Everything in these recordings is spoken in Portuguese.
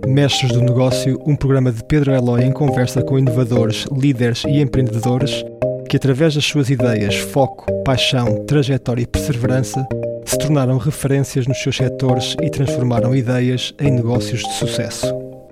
Mestres do Negócio, um programa de Pedro Eloy em conversa com inovadores, líderes e empreendedores que, através das suas ideias, foco, paixão, trajetória e perseverança, se tornaram referências nos seus setores e transformaram ideias em negócios de sucesso.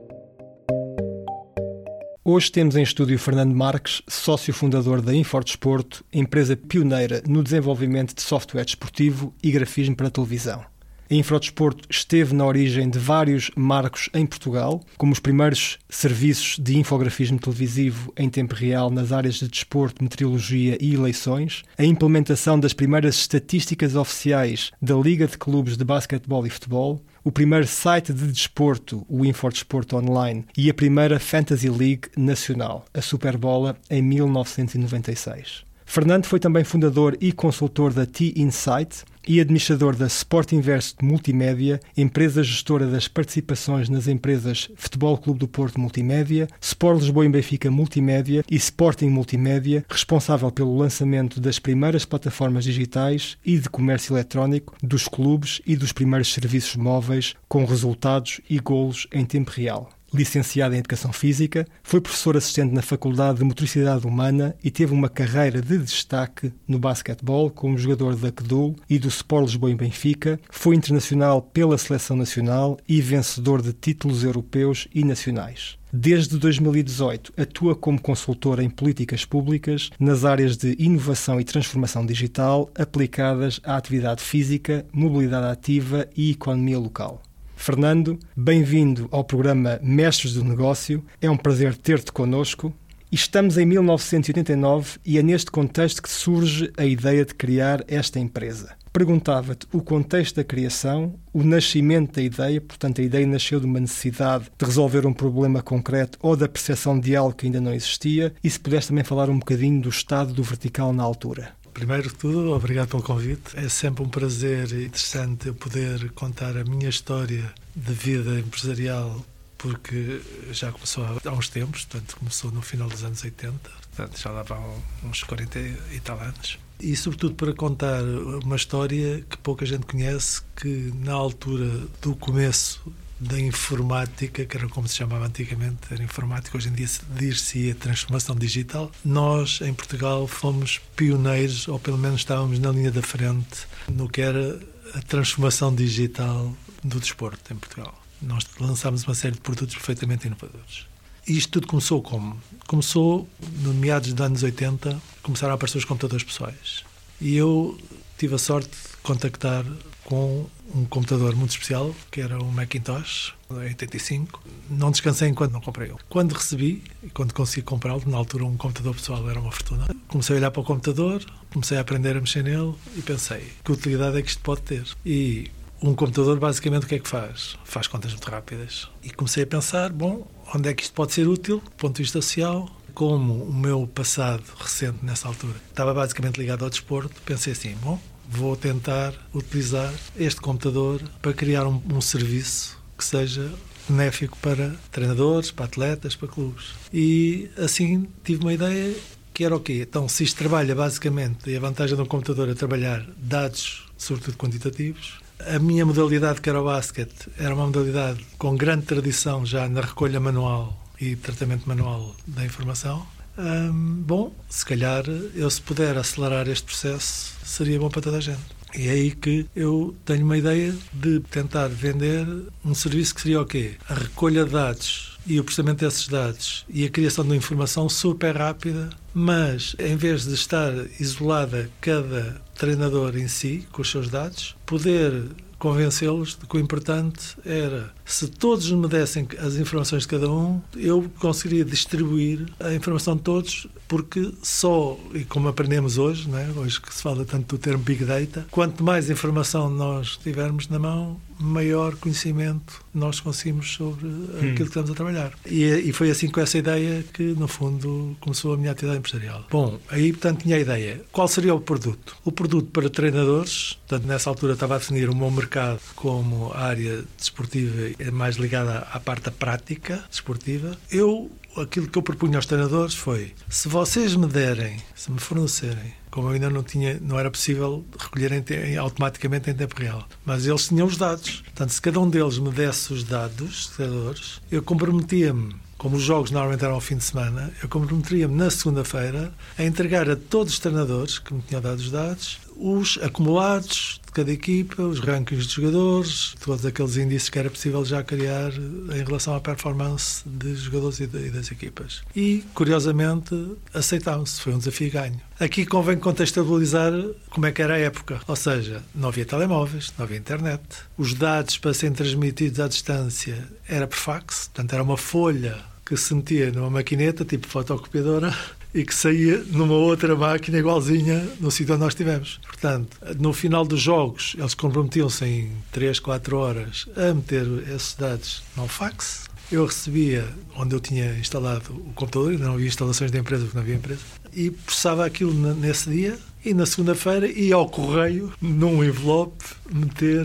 Hoje temos em estúdio Fernando Marques, sócio fundador da InfoDesporto, empresa pioneira no desenvolvimento de software desportivo e grafismo para televisão. A InfoDesporto esteve na origem de vários marcos em Portugal, como os primeiros serviços de infografismo televisivo em tempo real nas áreas de desporto, meteorologia e eleições, a implementação das primeiras estatísticas oficiais da Liga de Clubes de Basquetebol e Futebol, o primeiro site de desporto, o InfoDesporto Online, e a primeira Fantasy League nacional, a Superbola, em 1996. Fernando foi também fundador e consultor da T-Insight e administrador da Sport Invest Multimédia, empresa gestora das participações nas empresas Futebol Clube do Porto Multimédia, Sport Lisboa e Benfica Multimédia e Sporting Multimédia, responsável pelo lançamento das primeiras plataformas digitais e de comércio eletrónico dos clubes e dos primeiros serviços móveis com resultados e golos em tempo real. Licenciado em Educação Física, foi professor assistente na Faculdade de Motricidade Humana e teve uma carreira de destaque no basquetebol como jogador da CDU e do Sport Lisboa e Benfica, foi internacional pela Seleção Nacional e vencedor de títulos europeus e nacionais. Desde 2018, atua como consultor em políticas públicas nas áreas de inovação e transformação digital aplicadas à atividade física, mobilidade ativa e economia local. Fernando, bem-vindo ao programa Mestres do Negócio. É um prazer ter-te connosco. Estamos em 1989 e é neste contexto que surge a ideia de criar esta empresa. Perguntava-te o contexto da criação, o nascimento da ideia, portanto a ideia nasceu de uma necessidade de resolver um problema concreto ou da percepção de algo que ainda não existia, e se pudesse também falar um bocadinho do estado do vertical na altura. Primeiro de tudo, obrigado pelo convite. É sempre um prazer e interessante eu poder contar a minha história de vida empresarial, porque já começou há uns tempos, portanto começou no final dos anos 80, portanto já lá vão uns 40 e tal anos. E sobretudo para contar uma história que pouca gente conhece, que na altura do começo da informática, que era como se chamava antigamente, era informática, hoje em dia dir-se-ia transformação digital. Nós, em Portugal, fomos pioneiros, ou pelo menos estávamos na linha da frente, no que era a transformação digital do desporto em Portugal. Nós lançámos uma série de produtos perfeitamente inovadores. E isto tudo começou como? Começou, no meados dos anos 80, começaram a aparecer os computadores pessoais. E eu tive a sorte de contactar com um computador muito especial, que era um Macintosh, em 85. Não descansei enquanto não comprei-o. Quando recebi, e quando consegui comprá-lo, na altura um computador pessoal era uma fortuna, comecei a olhar para o computador, comecei a aprender a mexer nele e pensei, que utilidade é que isto pode ter? E um computador, basicamente, o que é que faz? Faz contas muito rápidas. E comecei a pensar, onde é que isto pode ser útil, do ponto de vista social? Como o meu passado recente, nessa altura, estava basicamente ligado ao desporto, pensei assim, vou tentar utilizar este computador para criar um serviço que seja benéfico para treinadores, para atletas, para clubes. E assim tive uma ideia que era o quê? Então, se isto trabalha basicamente, e a vantagem de um computador é trabalhar dados, sobretudo quantitativos, a minha modalidade, que era o basquete, era uma modalidade com grande tradição já na recolha manual e tratamento manual da informação. Se calhar, eu se puder acelerar este processo, seria bom para toda a gente. E é aí que eu tenho uma ideia de tentar vender um serviço que seria o quê? A recolha de dados e o processamento desses dados e a criação de uma informação super rápida, mas em vez de estar isolada cada treinador em si, com os seus dados, poder convencê-los de que o importante era, se todos me dessem as informações de cada um, eu conseguiria distribuir a informação de todos, porque só, e como aprendemos hoje, hoje que se fala tanto do termo Big Data, quanto mais informação nós tivermos na mão, maior conhecimento nós conseguimos sobre aquilo que estamos a trabalhar. E foi assim, com essa ideia, que no fundo começou a minha atividade empresarial. Aí portanto tinha a ideia. Qual seria o produto? O produto para treinadores, portanto nessa altura estava a definir o meu mercado como a área desportiva mais ligada à parte da prática desportiva. Eu aquilo que eu propunha aos treinadores foi: se vocês me derem, se me fornecerem, como eu ainda não era possível recolher automaticamente em tempo real, mas eles tinham os dados. Portanto, se cada um deles me desse os dados, os treinadores, eu comprometia-me, como os jogos normalmente eram ao fim de semana, eu comprometia-me na segunda-feira a entregar a todos os treinadores que me tinham dado os dados os acumulados de cada equipa, os rankings de jogadores, todos aqueles índices que era possível já criar em relação à performance de jogadores e das equipas. E, curiosamente, aceitámos-se. Foi um desafio ganho. Aqui convém contextualizar como é que era a época. Ou seja, não havia telemóveis, não havia internet. Os dados para serem transmitidos à distância era por fax, portanto era uma folha que se metia numa maquineta, tipo fotocopiadora, e que saía numa outra máquina igualzinha no sítio onde nós estivemos. Portanto, no final dos jogos, eles comprometiam-se em 3, 4 horas a meter esses dados no fax. Eu recebia, onde eu tinha instalado o computador, ainda não havia instalações de empresa, porque não havia empresa, e processava aquilo nesse dia, e na segunda-feira ia ao correio, num envelope, meter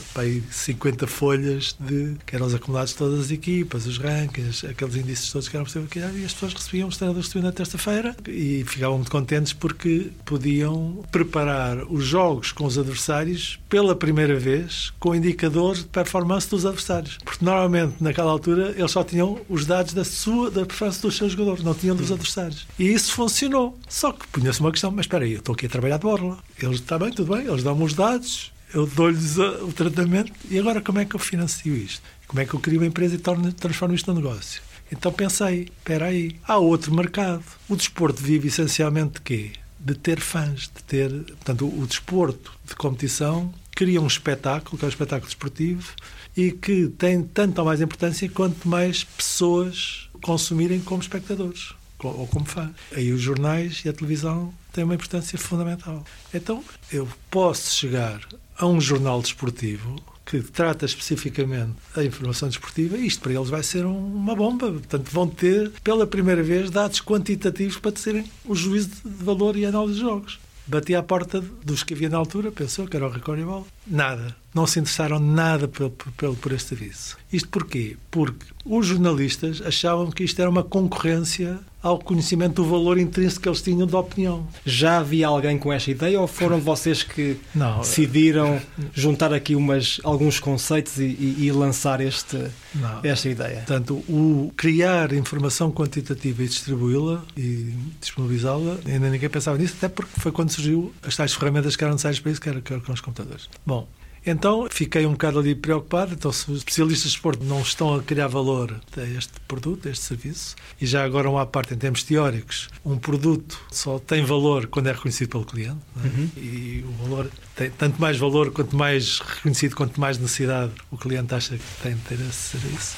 50 folhas que eram os acumulados de todas as equipas, os rankings, aqueles índices todos que eram possível criar, e as pessoas recebiam, os treinadores recebiam na terça-feira e ficavam muito contentes porque podiam preparar os jogos com os adversários pela primeira vez com indicadores de performance dos adversários. Porque normalmente, naquela altura, eles só tinham os dados da performance dos seus jogadores, não tinham dos adversários. E isso funcionou. Só que punha-se uma questão: mas espera aí, eu estou aqui a trabalhar de borla. Eles, está bem, tudo bem, eles dão-me os dados, eu dou-lhes o tratamento, e agora como é que eu financio isto? Como é que eu crio uma empresa e transformo isto num negócio? Então pensei: espera aí, há outro mercado. O desporto vive essencialmente de quê? De ter fãs, de ter... Portanto, o desporto de competição cria um espetáculo, que é o espetáculo desportivo, e que tem tanto ou mais importância quanto mais pessoas consumirem como espectadores ou como fãs. Aí os jornais e a televisão têm uma importância fundamental. Então, eu posso chegar a um jornal desportivo que trata especificamente a informação desportiva, e isto para eles vai ser uma bomba. Portanto, vão ter, pela primeira vez, dados quantitativos para terem o juízo de valor e análise de jogos. Bati à porta dos que havia na altura, pensou que era o Record e a Bola. Nada. Não se interessaram nada por este aviso. Isto porquê? Porque os jornalistas achavam que isto era uma concorrência ao conhecimento do valor intrínseco que eles tinham da opinião. Já havia alguém com esta ideia ou foram vocês que decidiram juntar aqui alguns conceitos e lançar esta ideia? Portanto, o criar informação quantitativa e distribuí-la e disponibilizá-la, ainda ninguém pensava nisso, até porque foi quando surgiu as tais ferramentas que eram necessárias para isso, que eram com os computadores. Bom, então fiquei um bocado ali preocupado. Então, se os especialistas de desporto não estão a criar valor a este produto, a este serviço, e já agora uma parte em termos teóricos, um produto só tem valor quando é reconhecido pelo cliente, não é? E o valor tem tanto mais valor quanto mais reconhecido, quanto mais necessidade o cliente acha que tem de ter esse serviço.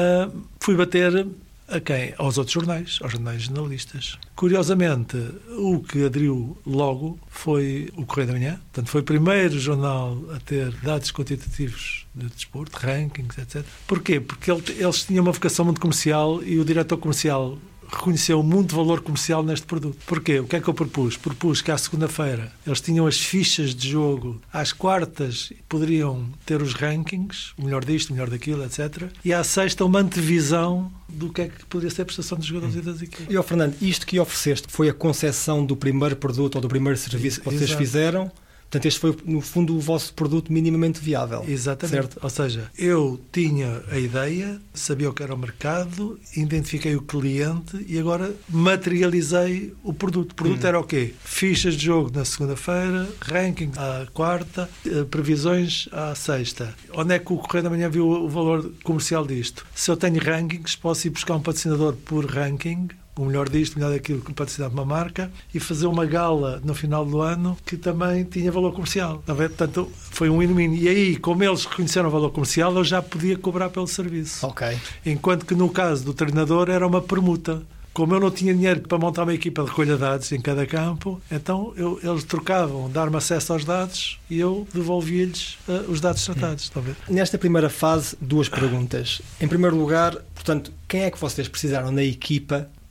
Fui bater a quem? Aos outros jornais, aos jornais jornalistas. Curiosamente, o que aderiu logo foi o Correio da Manhã. Portanto, foi o primeiro jornal a ter dados quantitativos de desporto, rankings, etc. Porquê? Porque eles tinham uma vocação muito comercial e o diretor comercial reconheceu muito valor comercial neste produto. Porquê? O que é que eu propus? Propus que à segunda-feira eles tinham as fichas de jogo, às quartas poderiam ter os rankings, o melhor disto, o melhor daquilo, etc. E à sexta uma antevisão do que é que poderia ser a prestação dos jogadores e das equipes. E, Fernando, isto que ofereceste foi a concepção do primeiro produto ou do primeiro serviço que vocês fizeram? Portanto, este foi, no fundo, o vosso produto minimamente viável. Exatamente. Certo? Ou seja, eu tinha a ideia, sabia o que era o mercado, identifiquei o cliente e agora materializei o produto. O produto era o quê? Fichas de jogo na segunda-feira, ranking à quarta, previsões à sexta. Onde é que o Correio da Manhã viu o valor comercial disto? Se eu tenho rankings, posso ir buscar um patrocinador por ranking, o melhor disto, o melhor daquilo, que patrocinar uma marca, e fazer uma gala no final do ano que também tinha valor comercial. Portanto, foi um win-win. E aí, como eles reconheceram o valor comercial, eu já podia cobrar pelo serviço. Okay. Enquanto que no caso do treinador era uma permuta. Como eu não tinha dinheiro para montar uma equipa de recolha de dados em cada campo, então eles trocavam, dar-me acesso aos dados e eu devolvia-lhes os dados tratados. Talvez. Nesta primeira fase, duas perguntas. Em primeiro lugar, portanto, quem é que vocês precisaram na equipa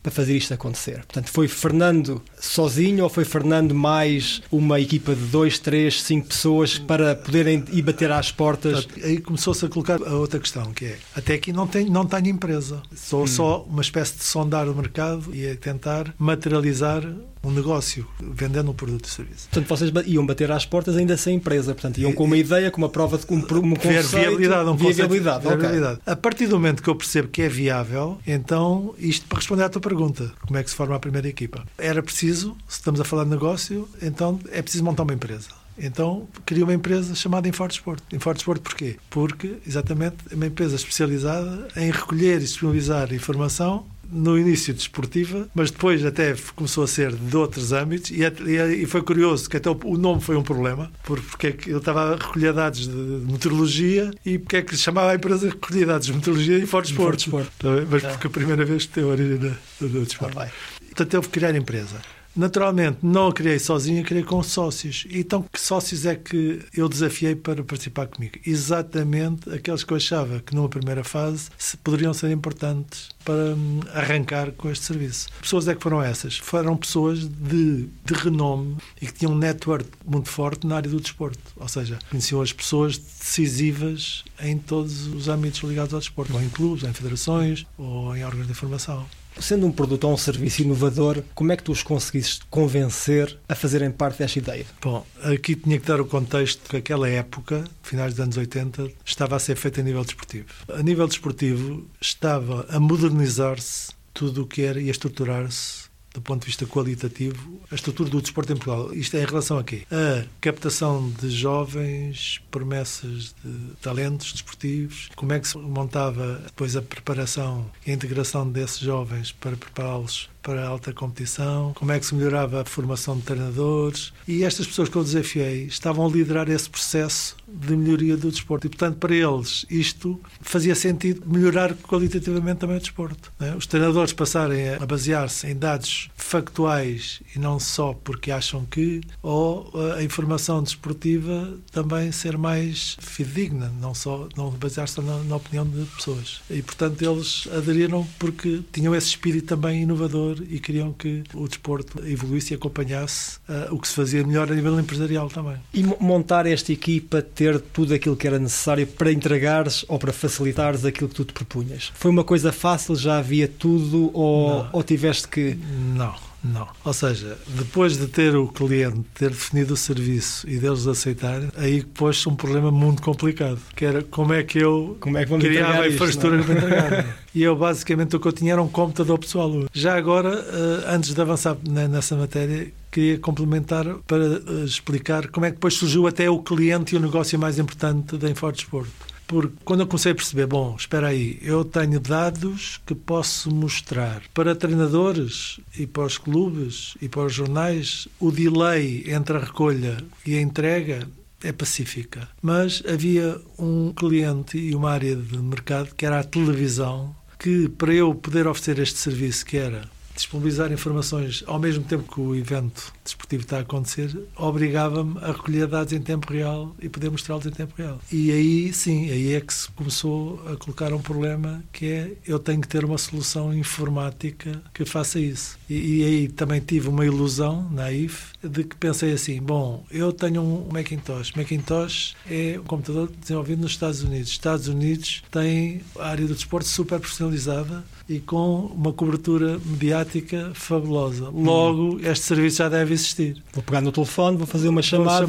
para fazer isto acontecer? Portanto, foi Fernando sozinho ou foi Fernando mais uma equipa de 2, 3, 5 pessoas para poderem ir bater às portas? Aí começou-se a colocar a outra questão, que é, até aqui não tenho empresa. Sou só uma espécie de sondar o mercado e a tentar materializar um negócio, vendendo um produto e serviço. Portanto, vocês iam bater às portas ainda sem empresa. Portanto, iam com uma ideia, com uma prova de um conceito. Viabilidade. Okay. A partir do momento que eu percebo que é viável, então, isto para responder à tua pergunta, como é que se forma a primeira equipa? Era preciso, se estamos a falar de negócio, então é preciso montar uma empresa. Então, criei uma empresa chamada InforDesporto. InforDesporto porquê? Porque, exatamente, é uma empresa especializada em recolher e disponibilizar informação, no início desportiva, mas depois até começou a ser de outros âmbitos e foi curioso que até o nome foi um problema, porque é que eu estava a recolher dados de meteorologia e porque é que se chamava a empresa recolher dados de meteorologia e InforDesporto. Mas porque a primeira vez que tem a origem do desporto. Portanto, eu criar a empresa. Naturalmente, não a criei sozinho, a criei com sócios. Então, que sócios é que eu desafiei para participar comigo? Exatamente aqueles que eu achava que numa primeira fase poderiam ser importantes para arrancar com este serviço. Que pessoas é que foram essas? Foram pessoas de renome e que tinham um network muito forte na área do desporto. Ou seja, conheciam as pessoas decisivas em todos os âmbitos ligados ao desporto, ou em clubes, ou em federações, ou em órgãos de informação. Sendo um produto ou um serviço inovador, como é que tu os conseguiste convencer a fazerem parte desta ideia? Bom, aqui tinha que dar o contexto que aquela época, finais dos anos 80, estava a ser feita a nível desportivo. A nível desportivo estava a modernizar-se tudo o que era e a estruturar-se do ponto de vista qualitativo, a estrutura do desporto em Portugal. Isto é em relação a quê? A captação de jovens, promessas de talentos desportivos, como é que se montava depois a preparação e a integração desses jovens para prepará-los para a alta competição, como é que se melhorava a formação de treinadores, e estas pessoas que eu desafiei estavam a liderar esse processo de melhoria do desporto. E, portanto, para eles isto fazia sentido melhorar qualitativamente também o desporto, não é? Os treinadores passarem a basear-se em dados factuais e não só porque acham que, ou a informação desportiva também ser mais fidedigna, não basear-se na opinião de pessoas. E, portanto, eles aderiram porque tinham esse espírito também inovador e queriam que o desporto evoluísse e acompanhasse o que se fazia melhor a nível empresarial também. E montar esta equipa, ter tudo aquilo que era necessário para entregares ou para facilitares aquilo que tu te propunhas? Foi uma coisa fácil? Já havia tudo? Ou tiveste que... Não. Ou seja, depois de ter o cliente, ter definido o serviço e deles aceitarem, aí pôs-se um problema muito complicado, que era como é que eu criava a infraestrutura para entregar. E eu, basicamente, o que eu tinha era um computador pessoal. Já agora, antes de avançar nessa matéria, queria complementar para explicar como é que depois surgiu até o cliente e o negócio mais importante da InforDesporto. Porque quando eu comecei a perceber, espera aí, eu tenho dados que posso mostrar para treinadores e para os clubes e para os jornais, o delay entre a recolha e a entrega é pacífica. Mas havia um cliente e uma área de mercado que era a televisão, que para eu poder oferecer este serviço, que era disponibilizar informações ao mesmo tempo que o evento desportivo está a acontecer, obrigava-me a recolher dados em tempo real e poder mostrá-los em tempo real. E aí, sim, aí é que se começou a colocar um problema, que é, eu tenho que ter uma solução informática que faça isso. E aí também tive uma ilusão, naif, de que pensei assim, eu tenho um Macintosh. Macintosh é um computador desenvolvido nos Estados Unidos. Os Estados Unidos têm a área do desporto super profissionalizada e com uma cobertura mediática fabulosa. Logo, este serviço já deve existir. Vou pegar no telefone, vou fazer uma chamada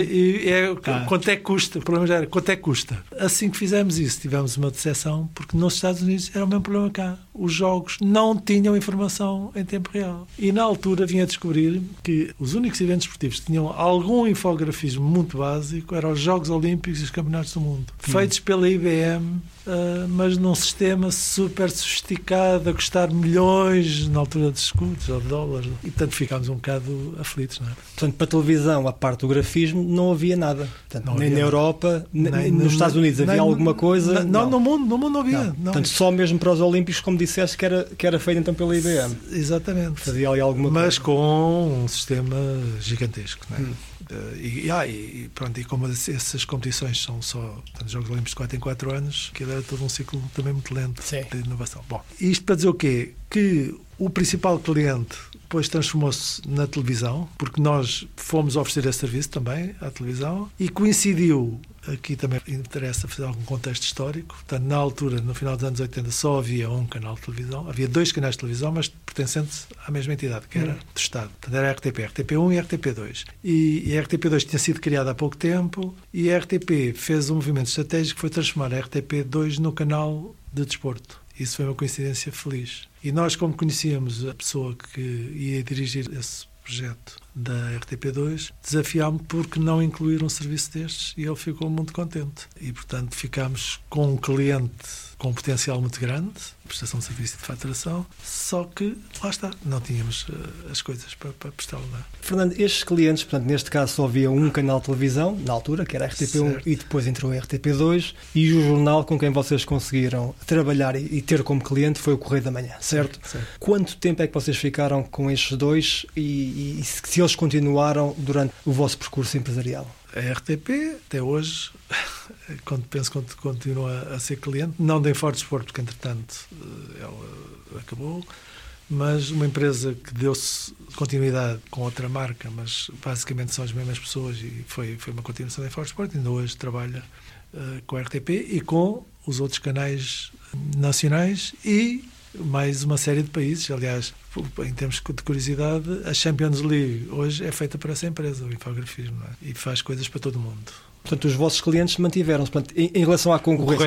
quanto é que custa? O problema já era quanto é que custa. Assim que fizemos isso, tivemos uma decepção, porque nos Estados Unidos era o mesmo problema cá. Os jogos não tinham informação em tempo real. E na altura vinha a descobrir que os únicos eventos esportivos que tinham algum infografismo muito básico eram os Jogos Olímpicos e os Campeonatos do Mundo, feitos pela IBM, mas num sistema super sofisticado, a custar milhões na altura de escudos ou de dólares. E, portanto, ficámos um bocado aflitos, não é? Portanto, para a televisão, a parte do grafismo, não havia nada. Portanto, nem na Europa, nem nos Estados Unidos havia alguma coisa? Não, no mundo não havia. Não. Portanto, só mesmo para os Olímpicos, como disseste, que era feito então pela IBM. Exatamente. Fazia ali alguma coisa. Mas com um sistema gigantesco, não é? E como essas competições são só, portanto, Jogos Olímpicos de 4 em 4 anos, aquilo era todo um ciclo também muito lento de inovação. Bom, isto para dizer o quê? Que o principal cliente depois transformou-se na televisão, porque nós fomos oferecer esse serviço também à televisão, e coincidiu, aqui também interessa fazer algum contexto histórico, portanto, na altura, no final dos anos 80, só havia um canal de televisão, havia 2 canais de televisão, mas pertencentes à mesma entidade, que era do Estado. Portanto, era a RTP, RTP1 e RTP2. E a RTP2 tinha sido criada há pouco tempo, e a RTP fez um movimento estratégico que foi transformar a RTP2 no canal de desporto. Isso foi uma coincidência feliz. E nós, como conhecíamos a pessoa que ia dirigir esse projeto da RTP2, desafiámos porque não incluir um serviço destes, e ele ficou muito contente. E, portanto, ficámos com um cliente com um potencial muito grande, prestação de serviço e de faturação, só que, lá está, não tínhamos as coisas para prestá-lo. Fernando, estes clientes, portanto, neste caso só havia um canal de televisão, na altura, que era a RTP1, certo. E depois entrou a RTP2, e o jornal com quem vocês conseguiram trabalhar e ter como cliente foi o Correio da Manhã, certo? Quanto tempo é que vocês ficaram com estes dois e se eles continuaram durante o vosso percurso empresarial? A RTP, até hoje, penso que continua a ser cliente, não da Inforte Desporto, porque entretanto ela acabou, mas uma empresa que deu-se continuidade com outra marca, mas basicamente são as mesmas pessoas, e foi uma continuação da Inforte Desporto, ainda hoje trabalha com a RTP e com os outros canais nacionais e mais uma série de países. Aliás, em termos de curiosidade, a Champions League hoje é feita por essa empresa, o Infografismo, e faz coisas para todo o mundo. Portanto, os vossos clientes mantiveram-se. Portanto, em relação à concorrência,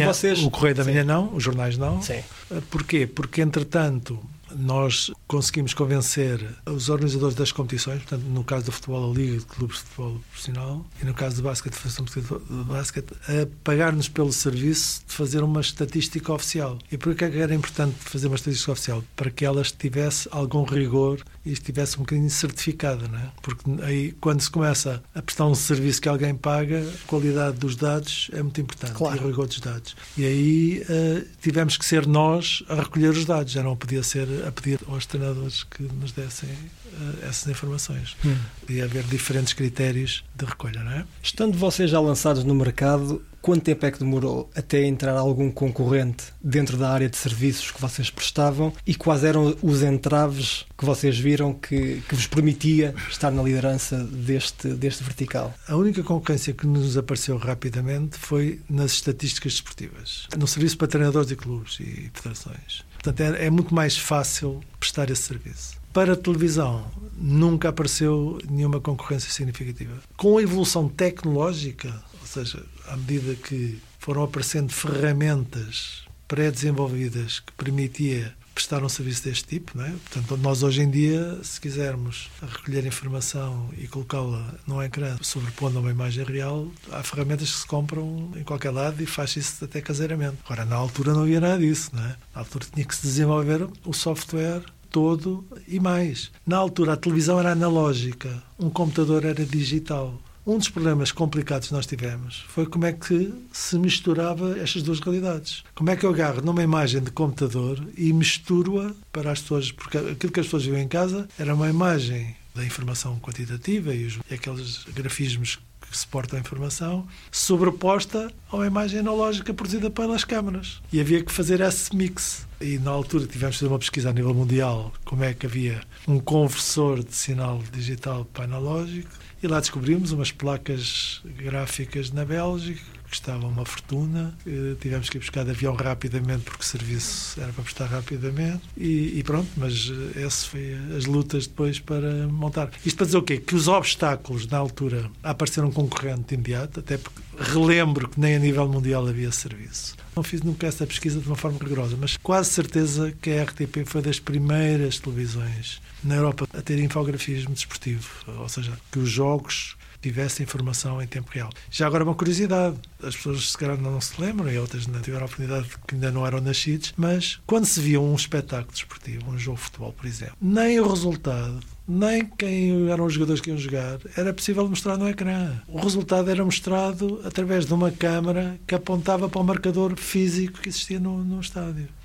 o Correio da Manhã não, os jornais não. Sim. Porquê? Porque, entretanto, nós conseguimos convencer os organizadores das competições, portanto, no caso do futebol, a Liga de Clubes de Futebol Profissional, e no caso do basquete, a Federação de Basquete, a pagar-nos pelo serviço de fazer uma estatística oficial. E por que era importante fazer uma estatística oficial? Para que ela tivesse algum rigor e estivesse um bocadinho certificada, não é? Porque aí, quando se começa a prestar um serviço que alguém paga, a qualidade dos dados é muito importante, claro. E o rigor dos dados. E aí tivemos que ser nós a recolher os dados, já não podia ser a pedir aos treinadores que nos dessem essas informações. Podia haver diferentes critérios de recolha, não é? Estando vocês já lançados no mercado, quanto tempo é que demorou até entrar algum concorrente dentro da área de serviços que vocês prestavam, e quais eram os entraves que vocês viram que vos permitia estar na liderança deste vertical? A única concorrência que nos apareceu rapidamente foi nas estatísticas desportivas, no serviço para treinadores e clubes e federações. Portanto, é muito mais fácil prestar esse serviço. Para a televisão, nunca apareceu nenhuma concorrência significativa. Com a evolução tecnológica, ou seja, à medida que foram aparecendo ferramentas pré-desenvolvidas que permitia prestar um serviço deste tipo, não é? Portanto, nós hoje em dia, se quisermos recolher informação e colocá-la num ecrã sobrepondo a uma imagem real, há ferramentas que se compram em qualquer lado e faz isso até caseiramente. Agora, na altura não havia nada disso, não é? Na altura tinha que se desenvolver o software todo e mais. Na altura a televisão era analógica, um computador era digital. Um dos problemas complicados que nós tivemos foi como é que se misturava estas duas realidades. Como é que eu agarro numa imagem de computador e misturo-a para as pessoas, porque aquilo que as pessoas viam em casa era uma imagem da informação quantitativa e aqueles grafismos que suportam a informação, sobreposta a uma imagem analógica produzida pelas câmaras. E havia que fazer esse mix. E na altura tivemos de fazer uma pesquisa a nível mundial, como é que havia um conversor de sinal digital para analógico, e lá descobrimos umas placas gráficas na Bélgica que custavam uma fortuna. Tivemos que ir buscar de avião rapidamente porque o serviço era para prestar rapidamente e pronto, mas essas foi as lutas depois para montar. Isto para dizer o quê? Que os obstáculos na altura a aparecer um concorrente imediato, até porque relembro que nem a nível mundial havia serviço. Não fiz nunca essa pesquisa de uma forma rigorosa, mas quase certeza que a RTP foi das primeiras televisões na Europa a ter infografismo desportivo, ou seja, que os jogos tivessem informação em tempo real. Já agora uma curiosidade, as pessoas se calhar não se lembram e outras não tiveram a oportunidade que ainda não eram nascidos, mas quando se via um espetáculo desportivo, um jogo de futebol, por exemplo, nem o resultado, nem quem eram os jogadores que iam jogar, era possível mostrar no ecrã. O resultado era mostrado através de uma câmara que apontava para o marcador físico que existia no estádio.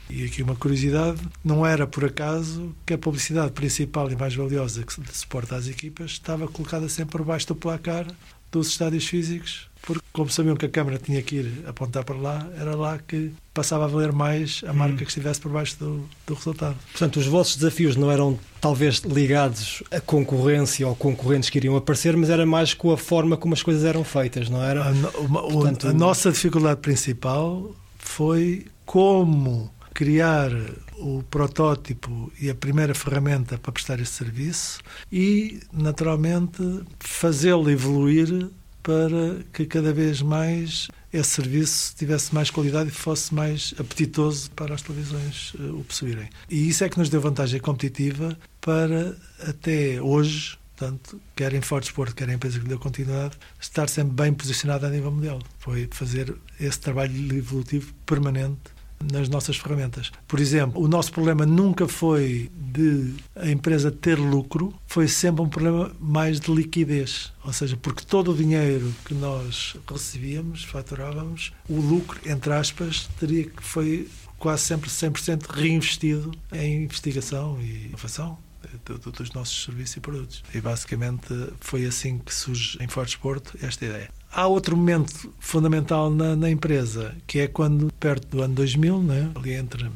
E aqui uma curiosidade, não era por acaso que a publicidade principal e mais valiosa que suporta às equipas estava colocada sempre por baixo do placar dos estádios físicos, porque como sabiam que a câmara tinha que ir apontar para lá, era lá que passava a valer mais a marca que estivesse por baixo do resultado. Portanto, os vossos desafios não eram talvez ligados à concorrência ou concorrentes que iriam aparecer, mas era mais com a forma como as coisas eram feitas, não era? Portanto, a nossa dificuldade principal foi como criar o protótipo e a primeira ferramenta para prestar esse serviço e, naturalmente, fazê-lo evoluir para que cada vez mais esse serviço tivesse mais qualidade e fosse mais apetitoso para as televisões o possuírem. E isso é que nos deu vantagem competitiva para, até hoje, portanto, quer em Ford Sport, quer em empresa que lhe deu continuidade, estar sempre bem posicionada a nível mundial. Foi fazer esse trabalho evolutivo permanente nas nossas ferramentas. Por exemplo, o nosso problema nunca foi de a empresa ter lucro, foi sempre um problema mais de liquidez. Ou seja, porque todo o dinheiro que nós recebíamos, faturávamos, o lucro, entre aspas, teria que foi quase sempre 100% reinvestido em investigação e inovação dos nossos serviços e produtos. E basicamente foi assim que surge em Ford Sport esta ideia. Há outro momento fundamental na empresa, que é quando, perto do ano 2000, né, ali entre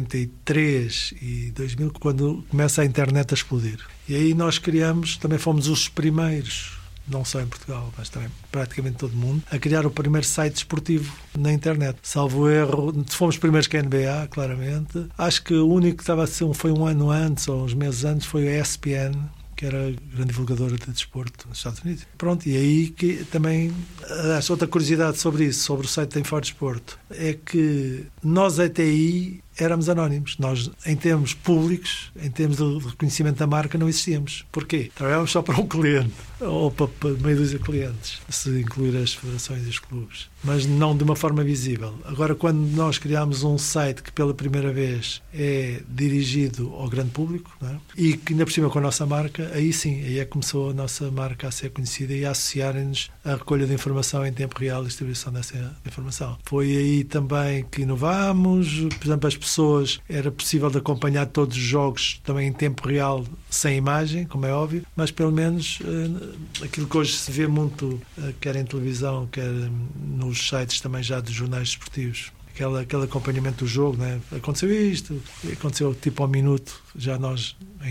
93 e 2000, quando começa a internet a explodir. E aí nós criamos, também fomos os primeiros, não só em Portugal, mas também praticamente todo mundo, a criar o primeiro site esportivo na internet. Salvo erro, fomos primeiros que a NBA, claramente. Acho que o único que estava a ser, foi um ano antes, ou uns meses antes, foi a ESPN, que era a grande divulgadora de desporto nos Estados Unidos. Pronto, e aí que também, outra curiosidade sobre isso, sobre o site da Ford Sport, é que nós até aí éramos anónimos. Nós, em termos públicos, em termos de reconhecimento da marca, não existíamos. Porquê? Trabalhávamos só para um cliente, ou para meia dúzia de clientes, se incluir as federações e os clubes, mas não de uma forma visível. Agora, quando nós criámos um site que pela primeira vez é dirigido ao grande público, não é? E que ainda por cima com a nossa marca, aí sim, aí é que começou a nossa marca a ser conhecida e a associarem-nos à recolha de informação em tempo real e distribuição dessa informação. Foi aí também que inovámos, por exemplo, as pessoas, era possível de acompanhar todos os jogos também em tempo real, sem imagem, como é óbvio, mas pelo menos aquilo que hoje se vê muito, quer em televisão, quer nos sites também já dos jornais esportivos, aquele acompanhamento do jogo, né? Aconteceu isto, aconteceu tipo ao minuto, já nós em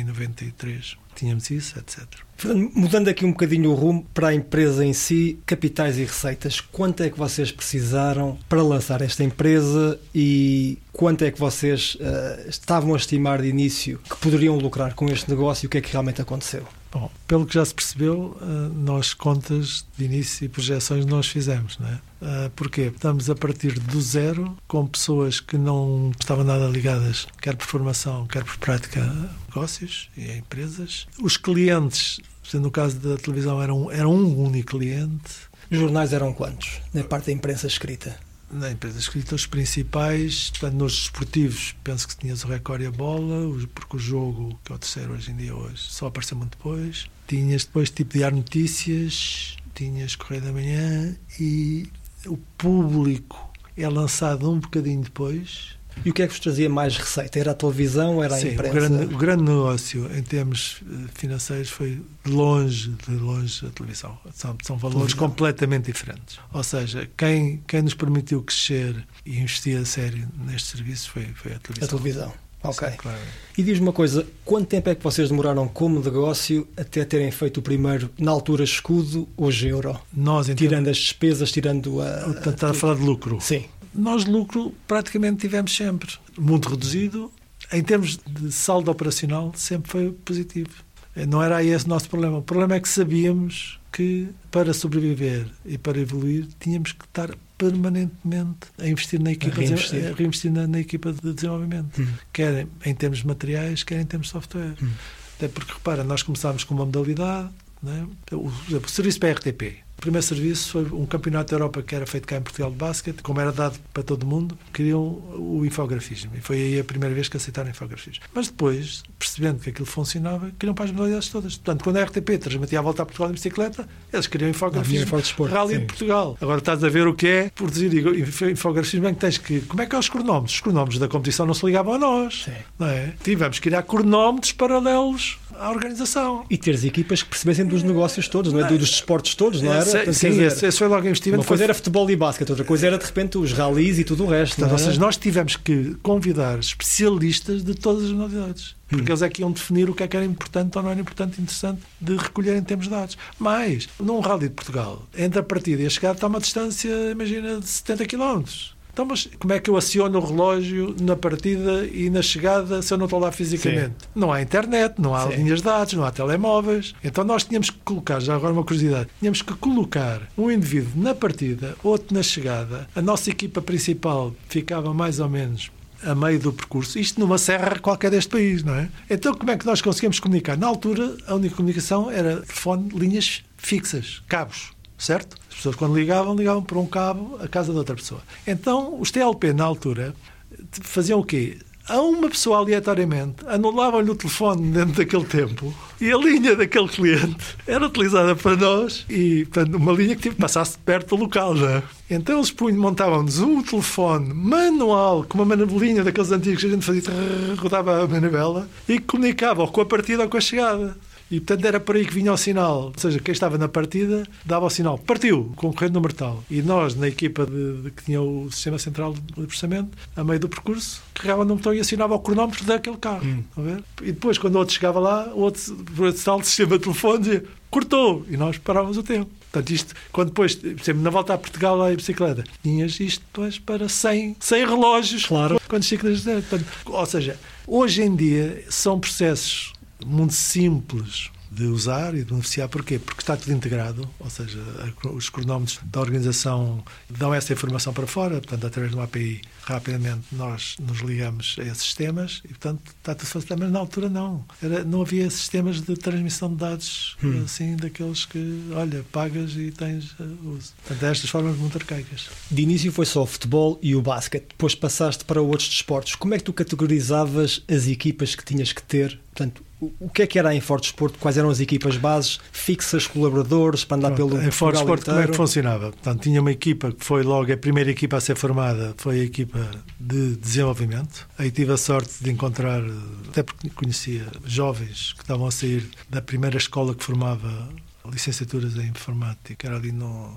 93 tínhamos isso, etc. Mudando aqui um bocadinho o rumo para a empresa em si, capitais e receitas, quanto é que vocês precisaram para lançar esta empresa e quanto é que vocês estavam a estimar de início que poderiam lucrar com este negócio e o que é que realmente aconteceu? Bom, pelo que já se percebeu, nós contas de início e projeções nós fizemos, não é? Porquê? Estamos a partir do zero, com pessoas que não estavam nada ligadas, quer por formação, quer por prática, a negócios e a empresas. Os clientes, no caso da televisão, era um único cliente. Os jornais eram quantos, na parte da imprensa escrita? Na empresa escrita, os principais, portanto, nos desportivos, penso que tinhas o Record e a Bola, porque o Jogo, que é o terceiro hoje em dia, só apareceu muito depois. Tinhas depois tipo Diário Notícias, tinhas Correio da Manhã e o Público é lançado um bocadinho depois. E o que é que vos trazia mais receita? Era a televisão, era a imprensa? O grande negócio em termos financeiros foi de longe a televisão. São valores completamente diferentes. Ou seja, quem nos permitiu crescer e investir a sério neste serviço foi a televisão. A televisão. Ok. Sim, claro. E diz-me uma coisa, quanto tempo é que vocês demoraram como negócio até terem feito o primeiro, na altura, escudo, hoje euro? Tirando as despesas, tirando a... Está a falar de lucro? Sim. Nós lucro praticamente tivemos sempre. Muito reduzido. Em termos de saldo operacional, sempre foi positivo. Não era aí esse o nosso problema. O problema é que sabíamos que para sobreviver e para evoluir tínhamos que estar permanentemente a investir na equipa, a reinvestir na equipa de desenvolvimento. Quer em termos materiais, quer em termos de software. Até porque, repara, nós começámos com uma modalidade, não é? Por exemplo, o serviço para a RTP. O primeiro serviço foi um campeonato da Europa que era feito cá em Portugal de basquete, como era dado para todo mundo, queriam o infografismo. E foi aí a primeira vez que aceitaram o infografismo. Mas depois, percebendo que aquilo funcionava, queriam para as modalidades todas. Portanto, quando a RTP transmitia a volta a Portugal de bicicleta, eles queriam infografismo. Rally de Portugal. Agora estás a ver o que é produzir infografismo, em que tens que... Como é que é os cronómetros? Os cronómetros da competição não se ligavam a nós. Não é? Tivemos que criar cronómetros paralelos à organização. E teres equipas que percebessem dos negócios todos, não é? Dos desportos todos, não era? Sim, esse foi logo investimento. Uma coisa era futebol e basquete, outra coisa era de repente os ralis e tudo o resto. Portanto, ou seja, nós tivemos que convidar especialistas de todas as modalidades, porque eles é que iam definir o que era importante ou não era importante, interessante de recolher em termos de dados. Mas, num rally de Portugal, entre a partida e a chegada está uma distância, imagina, de 70 km. Então, mas como é que eu aciono o relógio na partida e na chegada se eu não estou lá fisicamente? Sim. Não há internet, não há linhas de dados, não há telemóveis. Então nós tínhamos que colocar, já agora uma curiosidade, tínhamos que colocar um indivíduo na partida, outro na chegada. A nossa equipa principal ficava mais ou menos a meio do percurso. Isto numa serra qualquer deste país, não é? Então como é que nós conseguimos comunicar? Na altura, a única comunicação era telefone, linhas fixas, cabos. Certo? As pessoas quando ligavam por um cabo à casa de outra pessoa. Então, os TLP, na altura, faziam o quê? A uma pessoa aleatoriamente anulavam-lhe o telefone dentro daquele tempo e a linha daquele cliente era utilizada para nós e, portanto, uma linha que passasse perto do local, já. Então eles montavam-nos um telefone manual com uma manabelinha daqueles antigos que a gente fazia, rodava a manivela e comunicava ou com a partida ou com a chegada. E, portanto, era por aí que vinha o sinal. Ou seja, quem estava na partida dava o sinal. Partiu, concorrendo no mortal. E nós, na equipa que tinha o sistema central de processamento, a meio do percurso, carregava no botão e assinava o cronómetro daquele carro. A ver? E depois, quando o outro chegava lá, o outro, por outro tal sistema de telefone, dizia, cortou. E nós parávamos o tempo. Portanto, isto, quando depois, por exemplo, na volta a Portugal, lá em bicicleta, tinhas isto depois para 100 relógios. Claro. Quando ciclas, portanto, ou seja, hoje em dia são processos muito simples de usar e de beneficiar. Porquê? Porque está tudo integrado, ou seja, os cronómetros da organização dão essa informação para fora, portanto, através de uma API, rapidamente nós nos ligamos a esses sistemas e, portanto, está tudo facilitado. Mas na altura não havia sistemas de transmissão de dados assim, daqueles que, olha, pagas e tens uso. Portanto, estas formas muito arcaicas. De início foi só o futebol e o basquete, depois passaste para outros desportos. Como é que tu categorizavas as equipas que tinhas que ter? Portanto, o que era a Enforte Desporto? Quais eram as equipas bases, fixas, colaboradores, para andar pelo a Enforte Desporto, como é que funcionava? Portanto, tinha uma equipa que foi logo a primeira equipa a ser formada, foi a equipa de desenvolvimento. Aí tive a sorte de encontrar, até porque conhecia jovens que estavam a sair da primeira escola que formava licenciaturas em informática, era ali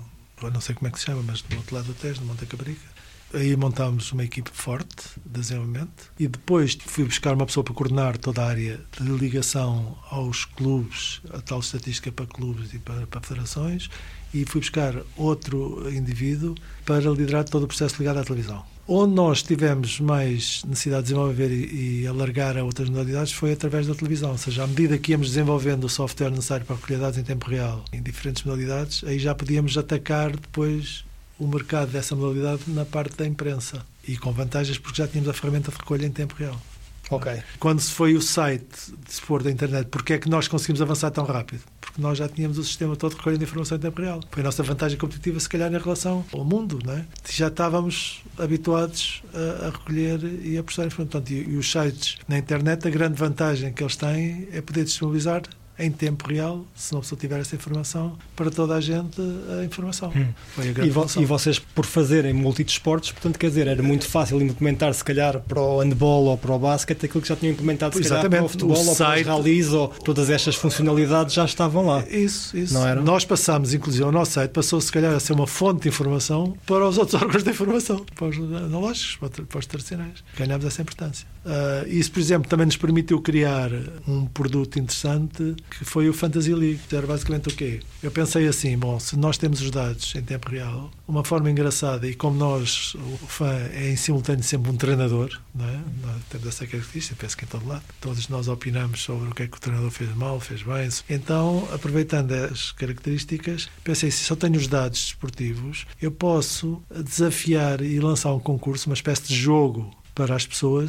eu não sei como é que se chama, mas do outro lado do Tejo, no Monte Cabrica. Aí montámos uma equipe forte de desenvolvimento e depois fui buscar uma pessoa para coordenar toda a área de ligação aos clubes, a tal estatística para clubes e para federações, e fui buscar outro indivíduo para liderar todo o processo ligado à televisão. Onde nós tivemos mais necessidade de desenvolver e alargar a outras modalidades foi através da televisão, ou seja, à medida que íamos desenvolvendo o software necessário para recolher dados em tempo real em diferentes modalidades, aí já podíamos atacar depois o mercado dessa modalidade na parte da imprensa e com vantagens porque já tínhamos a ferramenta de recolha em tempo real. Ok. Quando se foi o site de expor da internet, porque é que nós conseguimos avançar tão rápido? Porque nós já tínhamos o sistema todo de recolha de informação em tempo real. Foi a nossa vantagem competitiva, se calhar, em relação ao mundo, não é? Já estávamos habituados a recolher e a processar informação. Portanto, e os sites na internet, a grande vantagem que eles têm é poder disponibilizar em tempo real, se uma pessoa tiver essa informação, para toda a gente a informação. Foi a grande e vocês, por fazerem multidesportos, portanto, quer dizer, era muito fácil implementar, se calhar, para o handball ou para o basquete, aquilo que já tinham implementado, se calhar, para o futebol ou para os ralis, ou todas estas funcionalidades já estavam lá. Isso. Não era? Nós passámos, inclusive, o nosso site passou, se calhar, a ser uma fonte de informação para os outros órgãos de informação, para os analógicos, para os tradicionais. Ganhámos essa importância. Isso, por exemplo, também nos permitiu criar um produto interessante que foi o Fantasy League. Era basicamente o quê? Eu pensei assim, bom, se nós temos os dados em tempo real, uma forma engraçada, e como nós, o fã é em simultâneo sempre um treinador, não é? Nós temos essa característica, penso que em todo lado. Todos nós opinamos sobre o que é que o treinador fez mal, fez bem. Então, aproveitando as características, pensei, se eu tenho os dados desportivos, eu posso desafiar e lançar um concurso, uma espécie de jogo para as pessoas que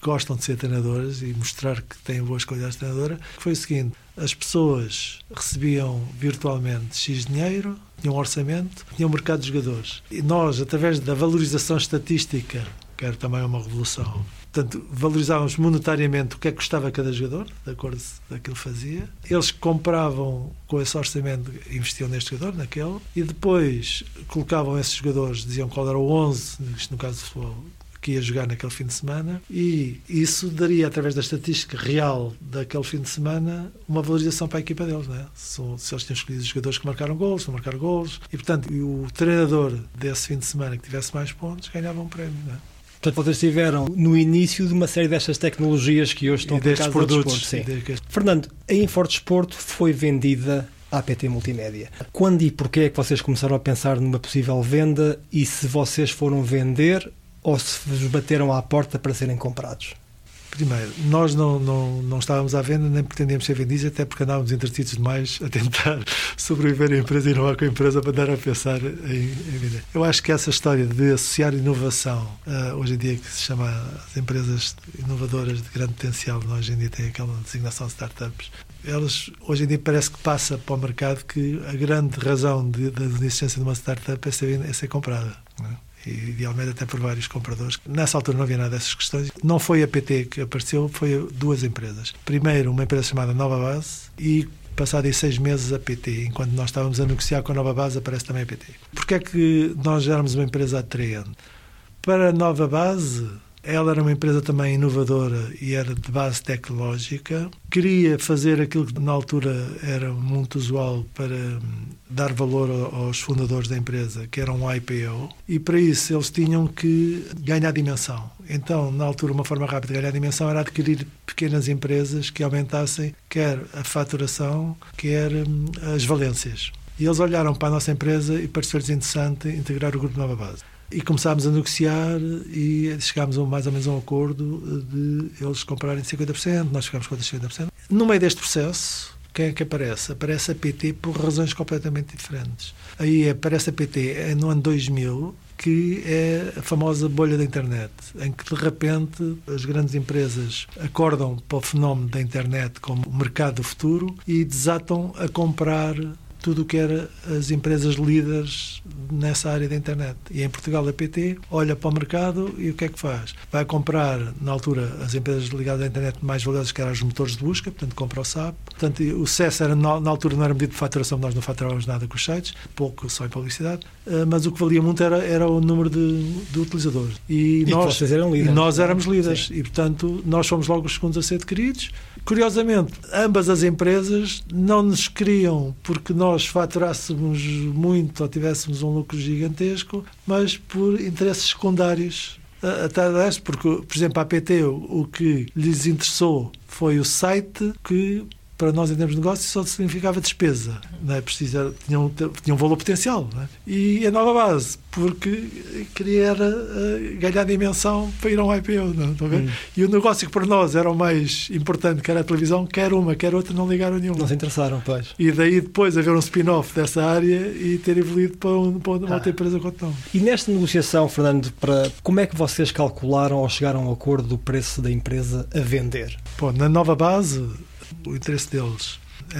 gostam de ser treinadoras e mostrar que têm boas qualidades de treinadora, foi o seguinte: as pessoas recebiam virtualmente X dinheiro, tinham um orçamento, tinham um mercado de jogadores. E nós, através da valorização estatística, que era também uma revolução, portanto, valorizávamos monetariamente o que é que custava cada jogador, de acordo com aquilo que fazia. Eles compravam com esse orçamento, investiam neste jogador, naquele, e depois colocavam esses jogadores, diziam qual era o 11, isto no caso do futebol, que ia jogar naquele fim de semana, e isso daria, através da estatística real daquele fim de semana, uma valorização para a equipa deles, não é? Se eles tinham escolhido os jogadores que marcaram golos, se não marcaram golos, e portanto o treinador desse fim de semana que tivesse mais pontos ganhava um prémio, não é? Portanto, vocês estiveram no início de uma série destas tecnologias que hoje estão aplicadas ao desporto. Sim. Fernando, a InforDesporto foi vendida à APT Multimédia. Quando e porquê é que vocês começaram a pensar numa possível venda, e se vocês foram vender ou se vos bateram à porta para serem comprados? Primeiro, nós não estávamos à venda, nem pretendíamos ser vendidos, até porque andávamos entretidos demais a tentar sobreviver à empresa e inovar com a empresa para dar a pensar em vender. Eu acho que essa história de associar inovação, hoje em dia que se chama as empresas inovadoras de grande potencial, hoje em dia tem aquela designação de startups, elas hoje em dia parece que passa para o mercado que a grande razão da existência de uma startup é ser comprada, não é? E idealmente até por vários compradores. Nessa altura não havia nada dessas questões. Não foi a PT que apareceu, foi duas empresas. Primeiro, uma empresa chamada Nova Base, e passado 6 meses a PT. Enquanto nós estávamos a negociar com a Nova Base, aparece também a PT. Porquê é que nós éramos uma empresa atraente? Para a Nova Base, ela era uma empresa também inovadora e era de base tecnológica. Queria fazer aquilo que na altura era muito usual para dar valor aos fundadores da empresa, que era um IPO, e para isso eles tinham que ganhar dimensão. Então, na altura, uma forma rápida de ganhar dimensão era adquirir pequenas empresas que aumentassem quer a faturação, quer as valências. E eles olharam para a nossa empresa e pareceu-lhes interessante integrar o Grupo Nova Base. E começámos a negociar e chegámos mais ou menos a um acordo de eles comprarem 50%, nós ficámos com outros 50%. No meio deste processo, quem é que aparece? Aparece a PT por razões completamente diferentes. Aí aparece a PT no ano 2000, que é a famosa bolha da internet, em que de repente as grandes empresas acordam para o fenómeno da internet como o mercado do futuro e desatam a comprar tudo o que era as empresas líderes nessa área da internet. E em Portugal a PT olha para o mercado e o que é que faz? Vai comprar, na altura, as empresas ligadas à internet mais valiosas, que eram os motores de busca, portanto compra o SAP. Portanto, o SES era, na altura não era medido de faturação, nós não faturávamos nada com os sites, pouco só em publicidade, mas o que valia muito era o número de utilizadores. E vocês eram líderes. Nós éramos líderes. Sim. E, portanto, nós fomos logo os segundos a ser adquiridos. Curiosamente, ambas as empresas não nos queriam porque nós faturássemos muito ou tivéssemos um lucro gigantesco, mas por interesses secundários. Até porque, por exemplo, a PT, o que lhes interessou foi o site, que para nós em termos de negócio só significava despesa, não é? Tinha um valor potencial, não é? E a Nova Base, porque queria ganhar dimensão para ir a um IPO, não estão a ver? E o negócio que para nós era o mais importante, que era a televisão, quer uma, quer outra, não ligaram nenhuma. Não se interessaram, pois. E daí depois haver um spin-off dessa área e ter evoluído para uma outra empresa com outro nome. E nesta negociação, Fernando, como é que vocês calcularam ou chegaram ao acordo do preço da empresa a vender? Bom, na Nova Base, o interesse deles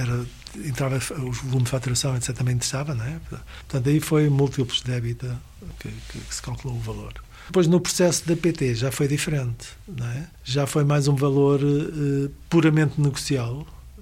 entrava o volume de faturação, etc., também interessava, não é? Portanto, aí foi múltiplos de EBITDA que se calculou o valor. Depois, no processo da PT, já foi diferente, não é? Já foi mais um valor puramente negocial,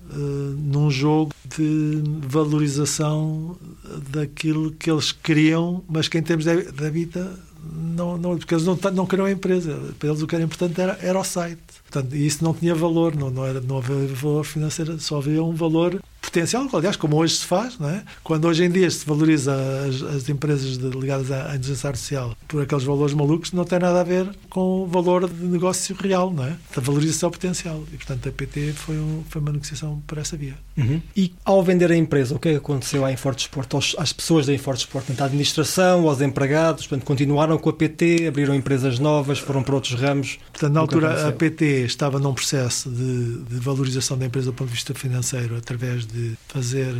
num jogo de valorização daquilo que eles queriam, mas que em termos de EBITDA, não, porque eles não queriam a empresa. Para eles o que era importante era o site. Portanto, isso não tinha valor, não havia valor financeiro, só havia um valor potencial, aliás, como hoje se faz, não é? Quando hoje em dia se valoriza as empresas ligadas à inteligência artificial por aqueles valores malucos, não tem nada a ver com o valor de negócio real, não é? A valorização potencial. E, portanto, a PT foi uma negociação por essa via. Uhum. E, ao vender a empresa, o que é que aconteceu à InforDesporto, às pessoas da InforDesporto? À administração, aos empregados? Portanto, continuaram com a PT, abriram empresas novas, foram para outros ramos? Portanto, na altura, a PT estava num processo de valorização da empresa do ponto de vista financeiro através de de fazer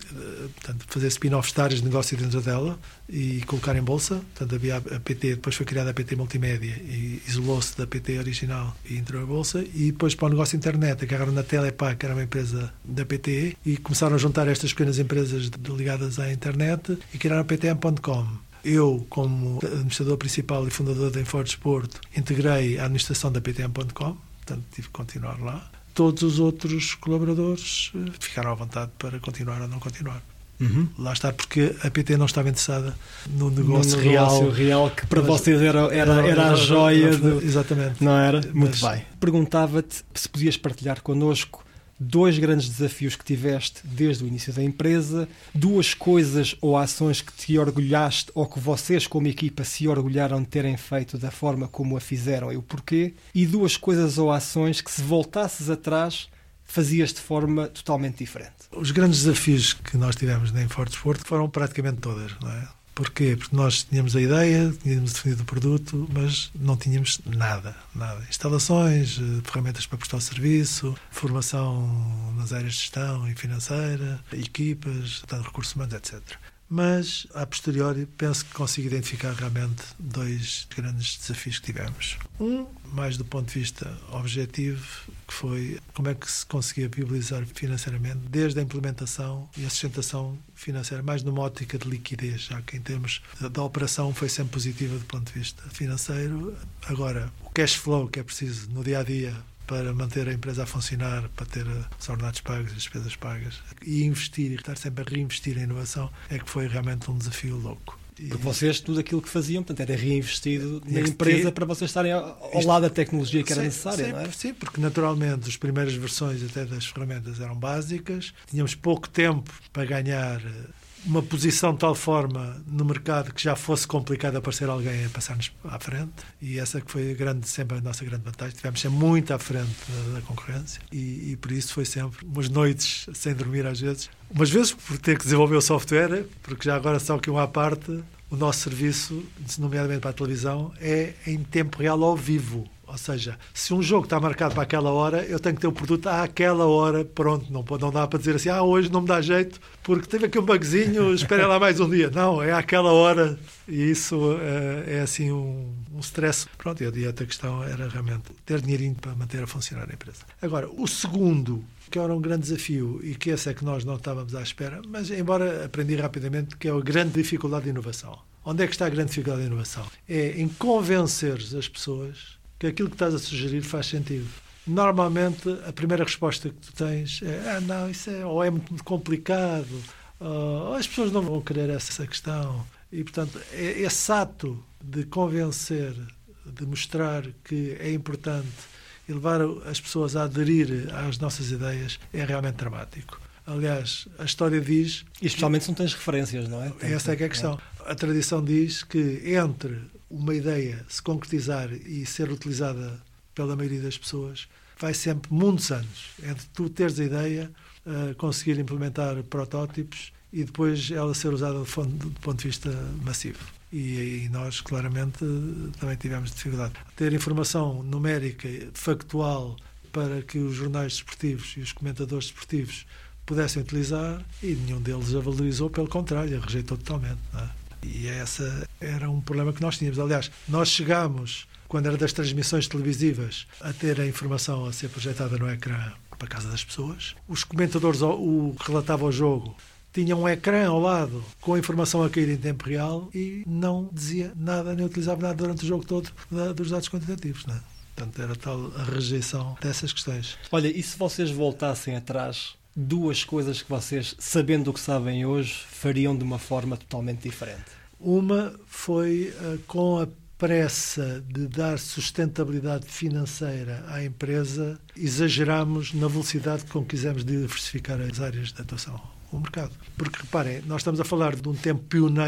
spin-offs de áreas de negócio dentro dela e colocar em bolsa. Portanto, havia a PT, depois foi criada a PT Multimédia e isolou-se da PT original e entrou em bolsa. E depois, para o negócio de internet, agarraram na Telepac, que era uma empresa da PT, e começaram a juntar estas pequenas empresas ligadas à internet e criaram a PTM.com. Eu, como administrador principal e fundador da InfoDesporto, integrei a administração da PTM.com, portanto tive que continuar lá. Todos os outros colaboradores ficaram à vontade para continuar ou não continuar. Lá está, porque a PT não estava interessada no negócio real, que para vocês era a joia. Exatamente. Não era? Muito bem. Perguntava-te se podias partilhar connosco 2 grandes desafios que tiveste desde o início da empresa, 2 coisas ou ações que te orgulhaste ou que vocês como equipa se orgulharam de terem feito da forma como a fizeram e o porquê, e 2 coisas ou ações que, se voltasses atrás, fazias de forma totalmente diferente. Os grandes desafios que nós tivemos na InfoDesporto foram praticamente todas, não é? Porquê? Porque nós tínhamos a ideia, tínhamos definido o produto, mas não tínhamos nada. Instalações, ferramentas para prestar o serviço, formação nas áreas de gestão e financeira, equipas, recursos humanos, etc. Mas, a posteriori, penso que consigo identificar realmente 2 grandes desafios que tivemos. Mais do ponto de vista objetivo, que foi como é que se conseguia viabilizar financeiramente, desde a implementação e a sustentação financeira, mais numa ótica de liquidez, já que em termos da operação foi sempre positiva do ponto de vista financeiro. Agora, o cash flow que é preciso no dia-a-dia para manter a empresa a funcionar, para ter os ordenados pagos, as despesas pagas, e investir, e estar sempre a reinvestir em inovação, é que foi realmente um desafio louco. Porque vocês, tudo aquilo que faziam, portanto, era reinvestido na empresa para vocês estarem ao lado da tecnologia que era necessária, não é? Sim, porque naturalmente as primeiras versões até das ferramentas eram básicas, tínhamos pouco tempo para ganhar uma posição de tal forma no mercado que já fosse complicado aparecer alguém a passar-nos à frente, e essa que foi sempre a nossa grande vantagem. Estivemos sempre muito à frente da concorrência e por isso foi sempre umas noites sem dormir às vezes. Umas vezes por ter que desenvolver o software, porque já agora só que uma à parte, o nosso serviço, nomeadamente para a televisão, é em tempo real ao vivo. Ou seja, se um jogo está marcado para aquela hora, eu tenho que ter o produto àquela hora, pronto. Não dá para dizer assim, hoje não me dá jeito, porque teve aqui um bugzinho, espere lá mais um dia. Não, é àquela hora. E isso é assim um stress. Pronto, e a outra questão era realmente ter dinheirinho para manter a funcionar a empresa. Agora, o segundo, que era um grande desafio, e que esse é que nós não estávamos à espera, mas embora aprendi rapidamente, que é a grande dificuldade de inovação. Onde é que está a grande dificuldade de inovação? É em convencer as pessoas que aquilo que estás a sugerir faz sentido. Normalmente, a primeira resposta que tu tens é não, isso ou é muito complicado, ou as pessoas não vão querer essa questão. E, portanto, esse ato de convencer, de mostrar que é importante e levar as pessoas a aderir às nossas ideias é realmente dramático. Aliás, a história diz... E especialmente se não tens referências, não é? Essa é que é a questão. A tradição diz que entre uma ideia se concretizar e ser utilizada pela maioria das pessoas, vai sempre muitos anos. Entre tu teres a ideia, conseguir implementar protótipos e depois ela ser usada do ponto de vista massivo. E nós, claramente, também tivemos dificuldade. Ter informação numérica, factual, para que os jornais desportivos e os comentadores desportivos pudessem utilizar, e nenhum deles a valorizou, pelo contrário, a rejeitou totalmente. Não é? E essa era um problema que nós tínhamos. Aliás, nós chegámos, quando era das transmissões televisivas, a ter a informação a ser projetada no ecrã para a casa das pessoas. Os comentadores o que relatavam o jogo tinham um ecrã ao lado com a informação a cair em tempo real e não dizia nada, nem utilizava nada durante o jogo todo dos dados quantitativos. Não é? Portanto, era tal a rejeição dessas questões. Olha, e se vocês voltassem atrás, 2 coisas que vocês, sabendo o que sabem hoje, fariam de uma forma totalmente diferente? Uma foi com a pressa de dar sustentabilidade financeira à empresa, exageramos na velocidade com que quisemos diversificar as áreas de atuação, o mercado. Porque, reparem, nós estamos a falar de um tempo pioneiro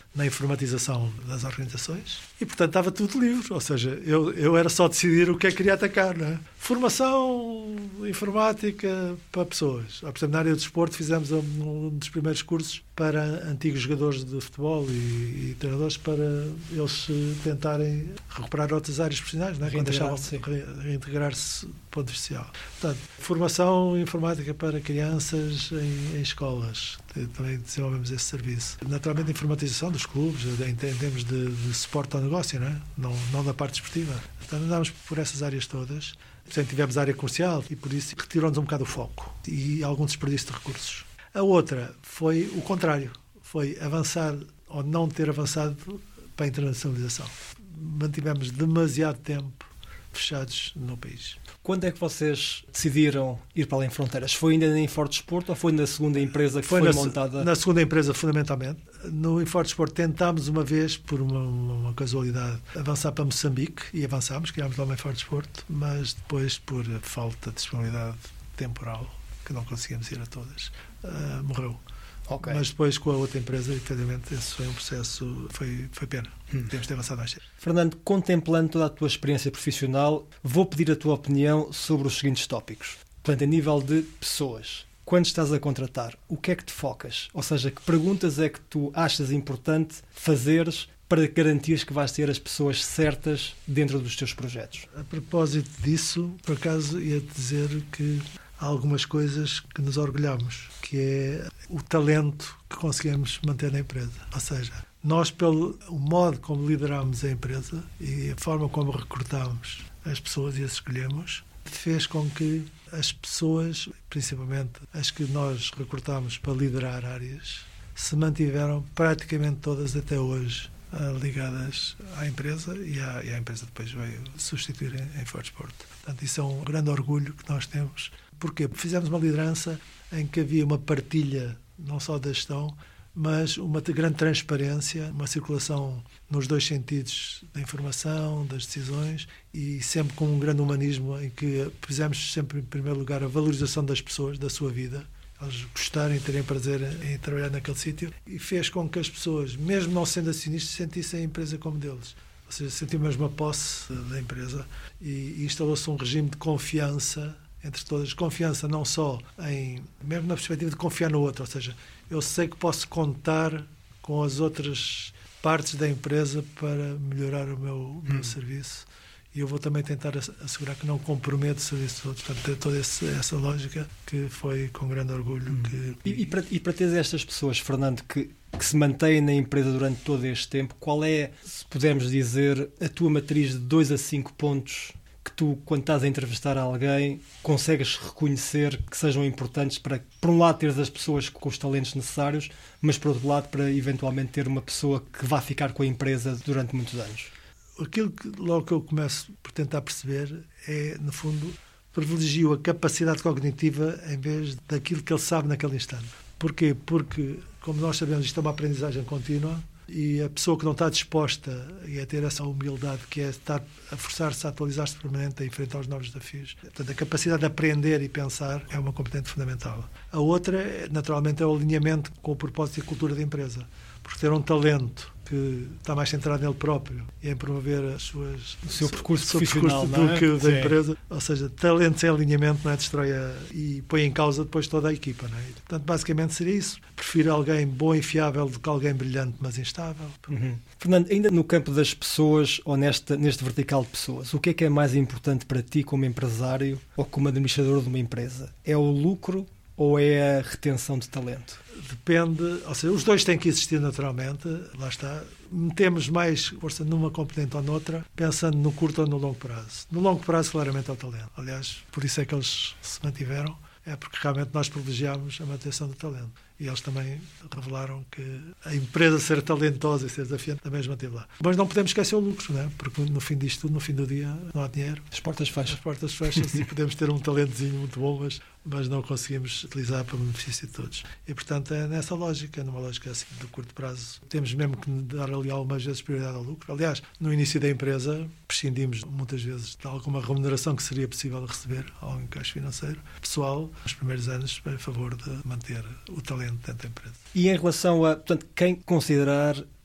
na informatização das organizações e, portanto, estava tudo livre. Ou seja, eu era só decidir o que é que queria atacar. Não é? Formação informática para pessoas. Por exemplo, na área do desporto fizemos um dos primeiros cursos para antigos jogadores de futebol e treinadores para eles tentarem recuperar outras áreas profissionais, não é? Quando deixavam reintegrar-se do ponto social. Portanto, formação informática para crianças em escolas. Também desenvolvemos esse serviço. Naturalmente, a informatização dos clubes, em termos de suporte ao negócio, não é? Não na parte esportiva. Portanto, andámos por essas áreas todas. Portanto, tivemos a área comercial e, por isso, retirou-nos um bocado o foco e algum desperdício de recursos. A outra foi o contrário. Foi avançar ou não ter avançado para a internacionalização. Mantivemos demasiado tempo fechados no país. Quando é que vocês decidiram ir para além fronteiras? Foi ainda na Infordesporto ou foi na segunda empresa que foi montada? Na segunda empresa, fundamentalmente. No Infordesporto tentámos uma vez, por uma casualidade, avançar para Moçambique e avançámos, criámos lá uma Infordesporto, mas depois, por falta de disponibilidade temporal, que não conseguimos ir a todas, morreu. Okay. Mas depois com a outra empresa, efetivamente, esse foi um processo, foi pena. Temos de avançar mais cedo. Fernando, contemplando toda a tua experiência profissional, vou pedir a tua opinião sobre os seguintes tópicos. Portanto, a nível de pessoas, quando estás a contratar, o que é que te focas? Ou seja, que perguntas é que tu achas importante fazeres para garantires que vais ter as pessoas certas dentro dos teus projetos? A propósito disso, por acaso, ia-te dizer que há algumas coisas que nos orgulhamos, que é o talento que conseguimos manter na empresa. Ou seja, nós, pelo modo como lideramos a empresa e a forma como recrutámos as pessoas e as escolhemos, fez com que as pessoas, principalmente as que nós recrutámos para liderar áreas, se mantiveram praticamente todas até hoje ligadas à empresa e a empresa depois veio substituir em Infordesporto. Portanto, isso é um grande orgulho que nós temos. Porquê? Porque fizemos uma liderança em que havia uma partilha, não só da gestão, mas uma grande transparência, uma circulação nos dois sentidos da informação, das decisões e sempre com um grande humanismo em que fizemos sempre, em primeiro lugar, a valorização das pessoas, da sua vida, eles gostarem, terem prazer em trabalhar naquele sítio e fez com que as pessoas, mesmo não sendo acionistas, sentissem a empresa como deles. Ou seja, sentiam mesmo a posse da empresa e instalou-se um regime de confiança entre todas. Confiança não só mesmo na perspectiva de confiar no outro, ou seja, eu sei que posso contar com as outras partes da empresa para melhorar o meu serviço e eu vou também tentar assegurar que não comprometo o serviço de outros. Portanto, ter toda essa lógica que foi com grande orgulho. E para teres estas pessoas, Fernando, que se mantêm na empresa durante todo este tempo, qual é, se pudermos dizer, a tua matriz de 2 a 5 pontos que tu, quando estás a entrevistar alguém, consegues reconhecer que sejam importantes para, por um lado, teres as pessoas com os talentos necessários, mas, por outro lado, para eventualmente ter uma pessoa que vá ficar com a empresa durante muitos anos? Aquilo que logo que eu começo por tentar perceber é, no fundo, privilegio a capacidade cognitiva em vez daquilo que ele sabe naquele instante. Porquê? Porque, como nós sabemos, isto é uma aprendizagem contínua e a pessoa que não está disposta a ter essa humildade, que é estar a forçar-se a atualizar-se permanente, a enfrentar os novos desafios. Portanto, a capacidade de aprender e pensar é uma competente fundamental. A outra, naturalmente, é o alinhamento com o propósito e a cultura da empresa. Porque ter um talento que está mais centrado nele próprio e em promover o seu percurso profissional do que o da empresa. Ou seja, talento sem alinhamento não é, destrói e põe em causa depois toda a equipa. Não é? Portanto, basicamente seria isso. Prefiro alguém bom e fiável do que alguém brilhante, mas instável. Fernando, ainda no campo das pessoas ou neste vertical de pessoas, o que é mais importante para ti como empresário ou como administrador de uma empresa? É o lucro ou é a retenção de talento? Depende, ou seja, os dois têm que existir naturalmente, lá está. Metemos mais força numa componente ou noutra, pensando no curto ou no longo prazo. No longo prazo, claramente, é o talento. Aliás, por isso é que eles se mantiveram, é porque realmente nós privilegiámos a manutenção do talento. E eles também revelaram que a empresa ser talentosa e ser desafiante também os manteve lá. Mas não podemos esquecer o lucro, não é? Porque no fim disto tudo, no fim do dia, não há dinheiro. As portas fecham. As portas fecham-se e podemos ter um talentozinho muito bom, mas não conseguimos utilizar para o benefício de todos. E, portanto, é nessa lógica, numa lógica assim de curto prazo. Temos mesmo que dar ali algumas vezes prioridade ao lucro. Aliás, no início da empresa, prescindimos muitas vezes de alguma remuneração que seria possível receber ao encaixe financeiro pessoal, nos primeiros anos, a favor de manter o talento dentro da empresa. E em relação a, portanto, quem considerar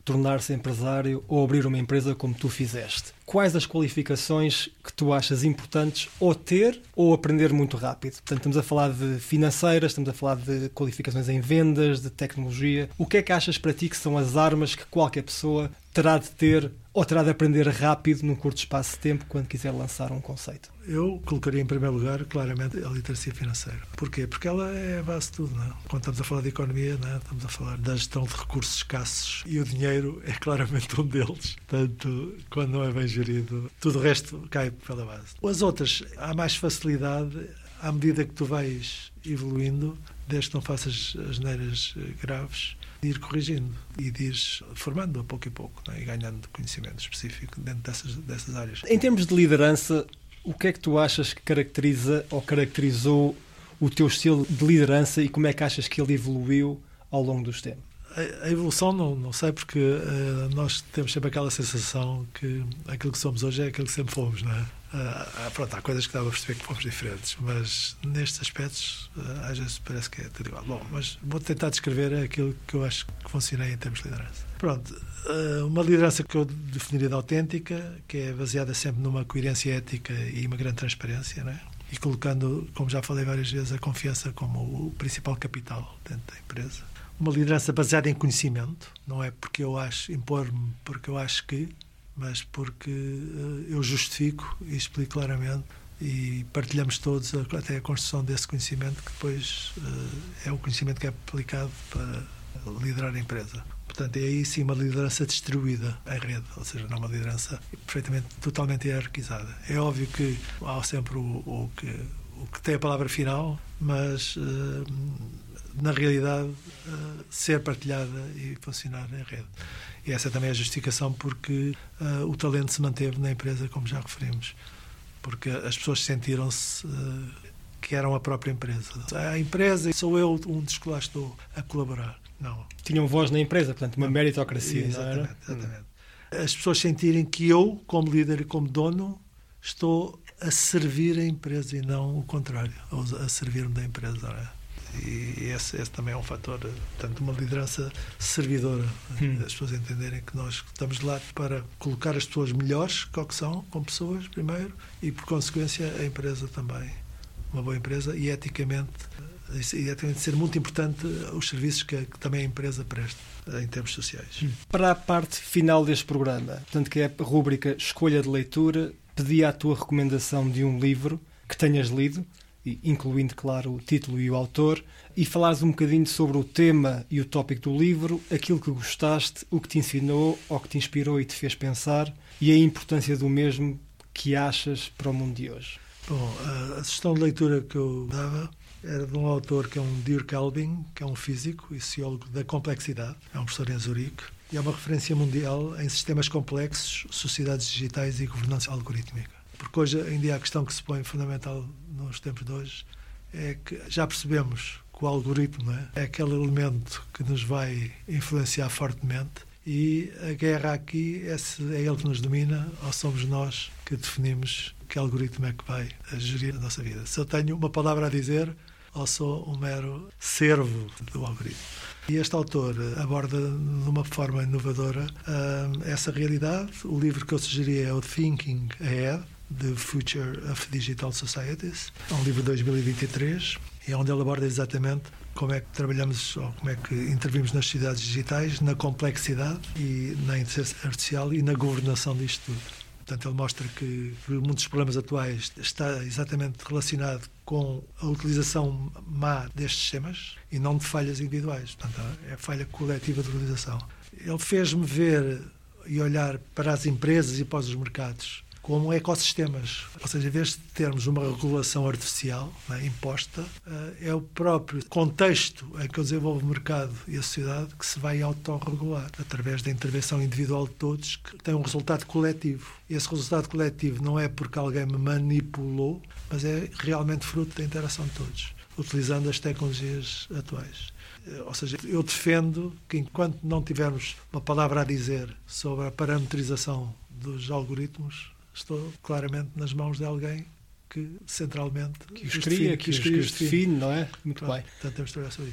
tornar-se empresário ou abrir uma empresa como tu fizeste. Quais as qualificações que tu achas importantes ou ter ou aprender muito rápido? Portanto, estamos a falar de financeiras, estamos a falar de qualificações em vendas, de tecnologia. O que é que achas para ti que são as armas que qualquer pessoa terá de ter ou terá de aprender rápido num curto espaço de tempo quando quiser lançar um conceito? Eu colocaria em primeiro lugar, claramente, a literacia financeira. Porquê? Porque ela é a base de tudo, não é? Quando estamos a falar de economia, não é? Estamos a falar da gestão de recursos escassos e o dinheiro é claramente um deles. Portanto, quando não é bem gerido, tudo o resto cai pela base. As outras, há mais facilidade à medida que tu vais evoluindo, desde que não faças asneiras graves, de ir corrigindo e de ir formando a pouco e pouco, não é? E ganhando conhecimento específico dentro dessas áreas. Em termos de liderança, o que é que tu achas que caracteriza ou caracterizou o teu estilo de liderança e como é que achas que ele evoluiu ao longo dos tempos? A evolução não sei, porque nós temos sempre aquela sensação que aquilo que somos hoje é aquilo que sempre fomos, não é? Pronto, há coisas que dá para perceber que fomos diferentes, mas nestes aspectos às vezes parece que é tudo igual. Bom, mas vou tentar descrever aquilo que eu acho que funcionei em termos de liderança. Pronto, uma liderança que eu definiria de autêntica, que é baseada sempre numa coerência ética e uma grande transparência, não é? E colocando, como já falei várias vezes, a confiança como o principal capital dentro da empresa. Uma liderança baseada em conhecimento, não é porque eu acho, impor-me porque eu acho que, mas porque eu justifico e explico claramente e partilhamos todos até a construção desse conhecimento, que depois é o conhecimento que é aplicado para liderar a empresa. Portanto, é aí sim uma liderança distribuída em rede, ou seja, não uma liderança perfeitamente, totalmente hierarquizada. É óbvio que há sempre o que tem a palavra final, mas na realidade ser partilhada e funcionar em rede. E essa também é a justificação porque o talento se manteve na empresa, como já referimos, porque as pessoas sentiram-se que eram a própria empresa. A empresa, sou eu um dos que lá estou a colaborar. Não. Tinham voz na empresa, portanto, uma meritocracia. Exatamente, exatamente. As pessoas sentirem que eu, como líder e como dono, estou a servir a empresa e não o contrário, a servir-me da empresa. Não é? E esse também é um fator, portanto, uma liderança servidora. As pessoas entenderem que nós estamos lá para colocar as pessoas melhores que são, como pessoas, primeiro, e, por consequência, a empresa também. Uma boa empresa e eticamente ser muito importante os serviços que também a empresa presta em termos sociais. Para a parte final deste programa, portanto, que é a rúbrica Escolha de Leitura, pedi a tua recomendação de um livro que tenhas lido, incluindo, claro, o título e o autor, e falares um bocadinho sobre o tema e o tópico do livro, aquilo que gostaste, o que te ensinou, ou que te inspirou e te fez pensar, e a importância do mesmo que achas para o mundo de hoje. Bom, a sugestão de leitura que eu dava era de um autor que é um Dirk Albing, que é um físico e sociólogo da complexidade, é um professor em Zurique, e é uma referência mundial em sistemas complexos, sociedades digitais e governança algorítmica. Porque hoje em dia a questão que se põe fundamental nos tempos de hoje é que já percebemos que o algoritmo é aquele elemento que nos vai influenciar fortemente e a guerra aqui é se é ele que nos domina ou somos nós que definimos que algoritmo é que vai gerir a nossa vida. Se eu tenho uma palavra a dizer ou sou um mero servo do algoritmo. E este autor aborda de uma forma inovadora essa realidade. O livro que eu sugeria é o Thinking Ahead, The Future of Digital Societies. É um livro de 2023 e onde ele aborda exatamente como é que trabalhamos ou como é que intervimos nas sociedades digitais, na complexidade e na inteligência artificial e na governação disto tudo. Portanto, ele mostra que muitos problemas atuais está exatamente relacionado com a utilização má destes sistemas e não de falhas individuais. Portanto, é a falha coletiva de utilização. Ele fez-me ver e olhar para as empresas e para os mercados como ecossistemas. Ou seja, em vez de termos uma regulação artificial imposta, é o próprio contexto em que desenvolve o mercado e a sociedade que se vai autorregular através da intervenção individual de todos, que tem um resultado coletivo. E esse resultado coletivo não é porque alguém me manipulou, mas é realmente fruto da interação de todos, utilizando as tecnologias atuais. Ou seja, eu defendo que enquanto não tivermos uma palavra a dizer sobre a parametrização dos algoritmos, estou claramente nas mãos de alguém que centralmente que os cria, que os define, não é? Muito bem. Portanto, temos de trabalhar sobre isso.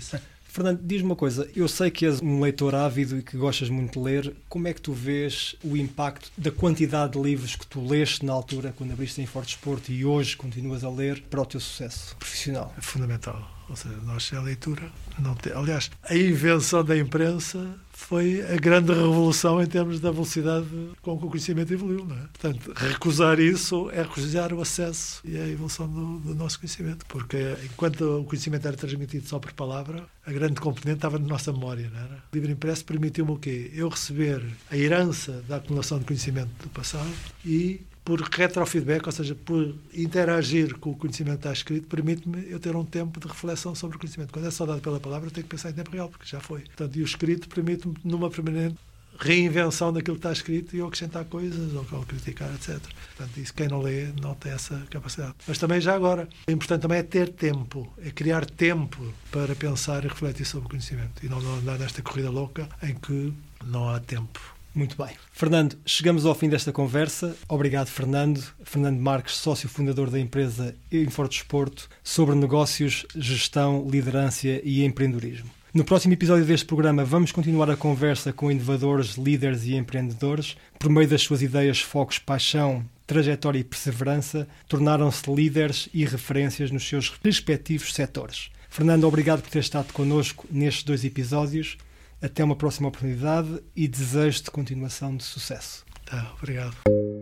Fernando, diz-me uma coisa, eu sei que és um leitor ávido e que gostas muito de ler, como é que tu vês o impacto da quantidade de livros que tu leste na altura, quando abriste em Forte Desporto, e hoje continuas a ler, para o teu sucesso profissional? É fundamental, ou seja, nós a leitura, aliás, a invenção da imprensa foi a grande revolução em termos da velocidade com que o conhecimento evoluiu, não é? Portanto, recusar isso é recusar o acesso e a evolução do nosso conhecimento, porque enquanto o conhecimento era transmitido só por palavra, a grande componente estava na nossa memória, não era? O livro impresso permitiu-me o quê? Eu receber a herança da acumulação de conhecimento do passado e por retrofeedback, ou seja, por interagir com o conhecimento que está escrito, permite-me eu ter um tempo de reflexão sobre o conhecimento. Quando é só dado pela palavra, eu tenho que pensar em tempo real, porque já foi. Portanto, e o escrito permite-me, numa permanente reinvenção daquilo que está escrito, e eu acrescentar coisas, ou criticar, etc. Portanto, isso quem não lê não tem essa capacidade. Mas também já agora, o importante também é ter tempo, é criar tempo para pensar e refletir sobre o conhecimento, e não andar nesta corrida louca em que não há tempo. Muito bem. Fernando, chegamos ao fim desta conversa. Obrigado, Fernando. Fernando Marques, sócio fundador da empresa Inforte Desporto, sobre negócios, gestão, liderança e empreendedorismo. No próximo episódio deste programa vamos continuar a conversa com inovadores, líderes e empreendedores. Por meio das suas ideias, focos, paixão, trajetória e perseverança, tornaram-se líderes e referências nos seus respectivos setores. Fernando, obrigado por ter estado connosco nestes 2 episódios. Até uma próxima oportunidade e desejo-te continuação de sucesso. Obrigado.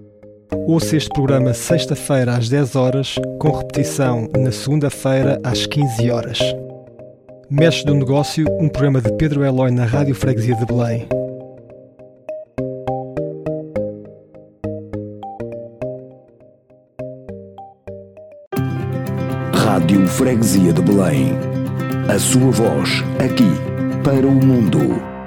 Ouça este programa sexta-feira às 10 horas, com repetição na segunda-feira às 15 horas. Mestres do Negócio, um programa de Pedro Eloy na Rádio Freguesia de Belém. Rádio Freguesia de Belém. A sua voz, aqui, para o mundo.